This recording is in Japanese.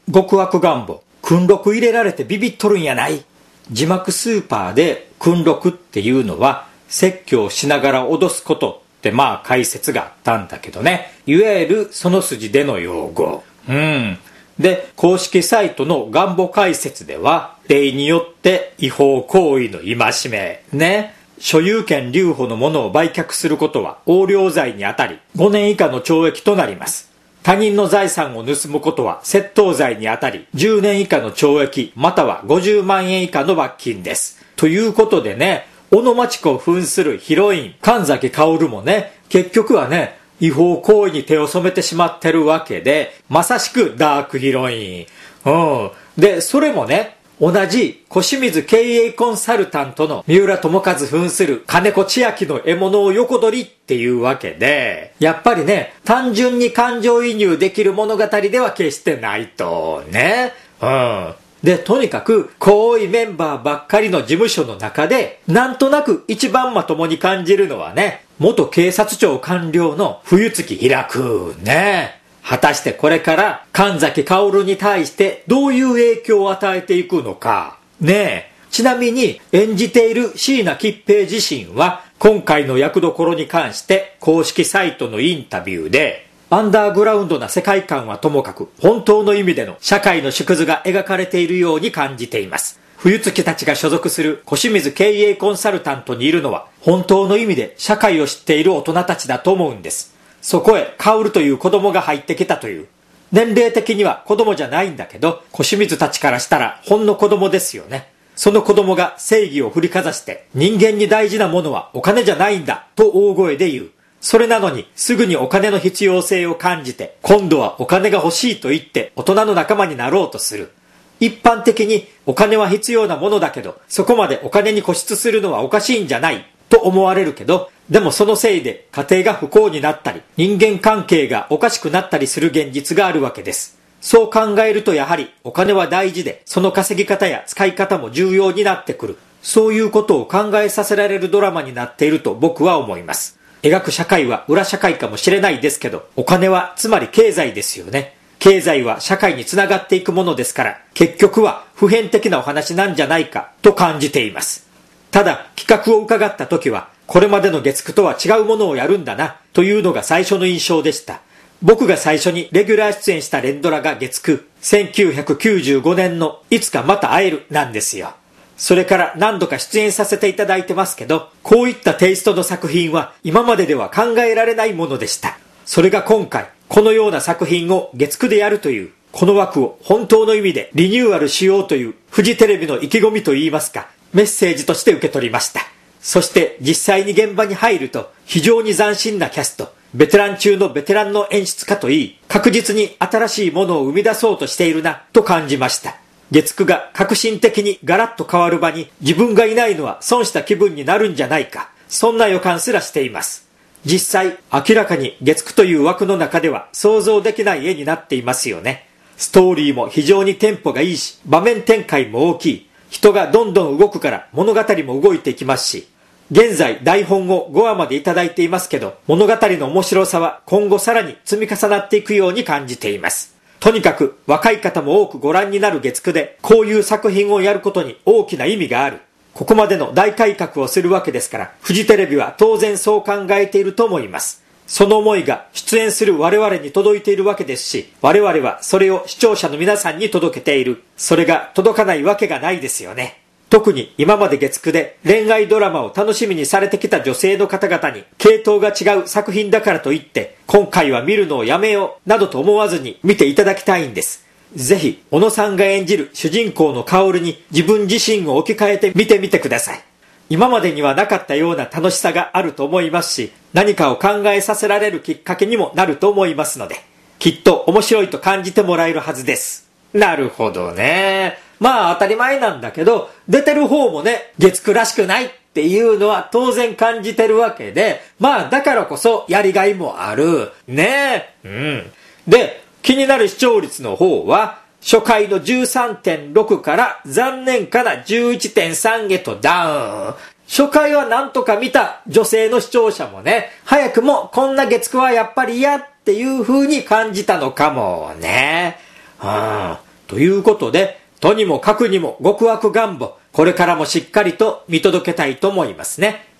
極悪願望、訓録入れられてビビっとるんやない。字幕スーパーで訓録っていうのは説教しながら脅すことって解説があったんだけどね。いわゆるその筋での用語。で、公式サイトの願望解説では、例によって違法行為の戒め。ね。所有権留保のものを売却することは横領罪にあたり、5年以下の懲役となります。他人の財産を盗むことは窃盗罪にあたり、10年以下の懲役、または50万円以下の罰金です。ということでね、小野真知子を扮するヒロイン、神崎薫もね、結局はね、違法行為に手を染めてしまってるわけで、まさしくダークヒロイン。で、それもね、同じ小清水経営コンサルタントの三浦友和扮する金子千秋の獲物を横取りっていうわけで、やっぱりね、単純に感情移入できる物語では決してないとね。で、とにかく濃いメンバーばっかりの事務所の中で、なんとなく一番まともに感じるのはね、元警察庁官僚の冬月開くね。果たしてこれから神崎薫に対してどういう影響を与えていくのか。ねえ。ちなみに演じている椎名桔平自身は今回の役どころに関して公式サイトのインタビューで、アンダーグラウンドな世界観はともかく本当の意味での社会の縮図が描かれているように感じています。冬月たちが所属する小清水経営コンサルタントにいるのは本当の意味で社会を知っている大人たちだと思うんです。そこへ薫という子供が入ってきたという。年齢的には子供じゃないんだけど、小清水たちからしたらほんの子供ですよね。その子供が正義を振りかざして、人間に大事なものはお金じゃないんだと大声で言う。それなのにすぐにお金の必要性を感じて、今度はお金が欲しいと言って大人の仲間になろうとする。一般的にお金は必要なものだけど、そこまでお金に固執するのはおかしいんじゃないと思われるけど、でもそのせいで家庭が不幸になったり、人間関係がおかしくなったりする現実があるわけです。そう考えるとやはりお金は大事で、その稼ぎ方や使い方も重要になってくる。そういうことを考えさせられるドラマになっていると僕は思います。描く社会は裏社会かもしれないですけど、お金はつまり経済ですよね。経済は社会につながっていくものですから、結局は普遍的なお話なんじゃないかと感じています。ただ企画を伺った時は、これまでの月9とは違うものをやるんだなというのが最初の印象でした。僕が最初にレギュラー出演した連ドラが月9、1995年のいつかまた会えるなんですよ。それから何度か出演させていただいてますけど、こういったテイストの作品は今まででは考えられないものでした。それが今回、このような作品を月9でやるという、この枠を本当の意味でリニューアルしようというフジテレビの意気込みといいますか、メッセージとして受け取りました。そして実際に現場に入ると非常に斬新なキャスト、ベテラン中のベテランの演出家といい、確実に新しいものを生み出そうとしているなと感じました。月9が革新的にガラッと変わる場に自分がいないのは損した気分になるんじゃないか、そんな予感すらしています。実際明らかに月9という枠の中では想像できない絵になっていますよね。ストーリーも非常にテンポがいいし、場面展開も大きい。人がどんどん動くから物語も動いていきますし、現在台本を5話までいただいていますけど、物語の面白さは今後さらに積み重なっていくように感じています。とにかく若い方も多くご覧になる月9で、こういう作品をやることに大きな意味がある。ここまでの大改革をするわけですから、フジテレビは当然そう考えていると思います。その思いが出演する我々に届いているわけですし、我々はそれを視聴者の皆さんに届けている。それが届かないわけがないですよね。特に今まで月9で恋愛ドラマを楽しみにされてきた女性の方々に、系統が違う作品だからといって今回は見るのをやめようなどと思わずに見ていただきたいんです。ぜひ小野さんが演じる主人公の薫に自分自身を置き換えて見てみてください。今までにはなかったような楽しさがあると思いますし、何かを考えさせられるきっかけにもなると思いますので、きっと面白いと感じてもらえるはずです。なるほどね。まあ当たり前なんだけど、出てる方もね、月9らしくないっていうのは当然感じてるわけで、まあだからこそやりがいもある。ねえ。で、気になる視聴率の方は、初回の 13.6 から残念かな 11.3 へとダウン。初回はなんとか見た女性の視聴者もね、早くもこんな月9はやっぱり嫌っていう風に感じたのかもね。 ということで、とにもかくにも極悪願望、これからもしっかりと見届けたいと思いますね。